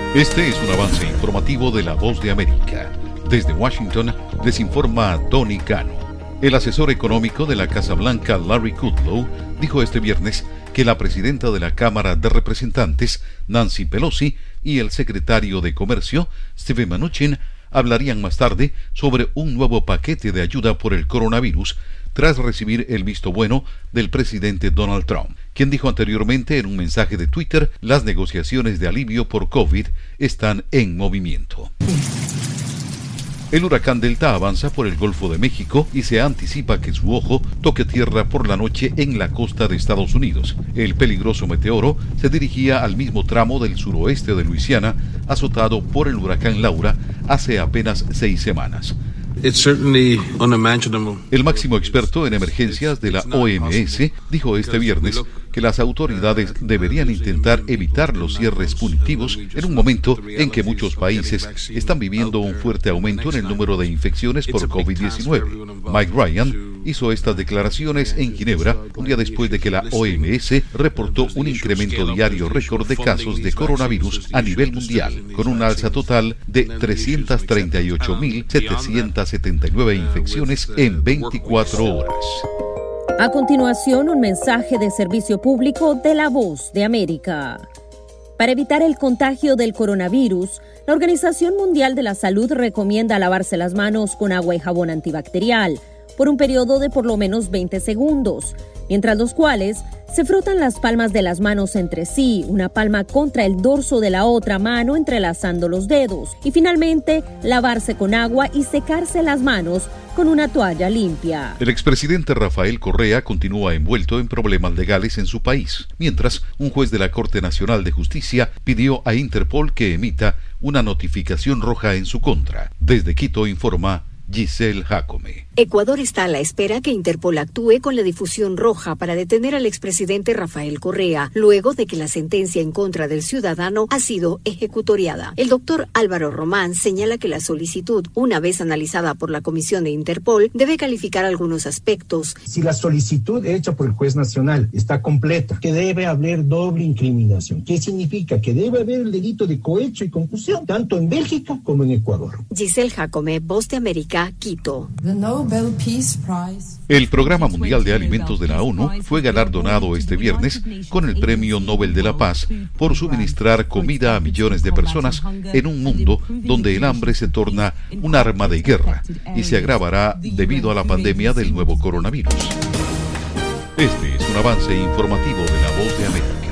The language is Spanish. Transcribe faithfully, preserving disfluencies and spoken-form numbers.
Este es un avance informativo de La Voz de América. Desde Washington les informa Tony Cano. El asesor económico de la Casa Blanca, Larry Kudlow, dijo este viernes que la presidenta de la Cámara de Representantes, Nancy Pelosi, y el secretario de Comercio, Steven Mnuchin, hablarían más tarde sobre un nuevo paquete de ayuda por el coronavirus tras recibir el visto bueno del presidente Donald Trump, quien dijo anteriormente en un mensaje de Twitter: las negociaciones de alivio por COVID están en movimiento. El huracán Delta avanza por el Golfo de México y se anticipa que su ojo toque tierra por la noche en la costa de Estados Unidos. El peligroso meteoro se dirigía al mismo tramo del suroeste de Luisiana, azotado por el huracán Laura hace apenas seis semanas. El máximo experto en emergencias de la O M S dijo este viernes que las autoridades deberían intentar evitar los cierres punitivos en un momento en que muchos países están viviendo un fuerte aumento en el número de infecciones por COVID diecinueve. Mike Ryan hizo estas declaraciones en Ginebra un día después de que la O M S reportó un incremento diario récord de casos de coronavirus a nivel mundial, con una alza total de trescientas treinta y ocho mil setecientas setenta y nueve infecciones en veinticuatro horas. A continuación, un mensaje de servicio público de La Voz de América. Para evitar el contagio del coronavirus, la Organización Mundial de la Salud recomienda lavarse las manos con agua y jabón antibacterial por un periodo de por lo menos veinte segundos, mientras los cuales se frotan las palmas de las manos entre sí, una palma contra el dorso de la otra mano entrelazando los dedos, y finalmente lavarse con agua y secarse las manos con una toalla limpia. El expresidente Rafael Correa continúa envuelto en problemas legales en su país, mientras un juez de la Corte Nacional de Justicia pidió a Interpol que emita una notificación roja en su contra. Desde Quito informa Giselle Jacome. Ecuador está a la espera que Interpol actúe con la difusión roja para detener al expresidente Rafael Correa, luego de que la sentencia en contra del ciudadano ha sido ejecutoriada. El doctor Álvaro Román señala que la solicitud, una vez analizada por la Comisión de Interpol, debe calificar algunos aspectos. Si la solicitud hecha por el juez nacional está completa, que debe haber doble incriminación. ¿Qué significa? Que debe haber el delito de cohecho y concusión, tanto en Bélgica como en Ecuador. Giselle Jacome, Voz de América, Quito. El Programa Mundial de Alimentos de la ONU fue galardonado este viernes con el Premio Nobel de la Paz por suministrar comida a millones de personas en un mundo donde el hambre se torna un arma de guerra y se agravará debido a la pandemia del nuevo coronavirus. Este es un avance informativo de La Voz de América.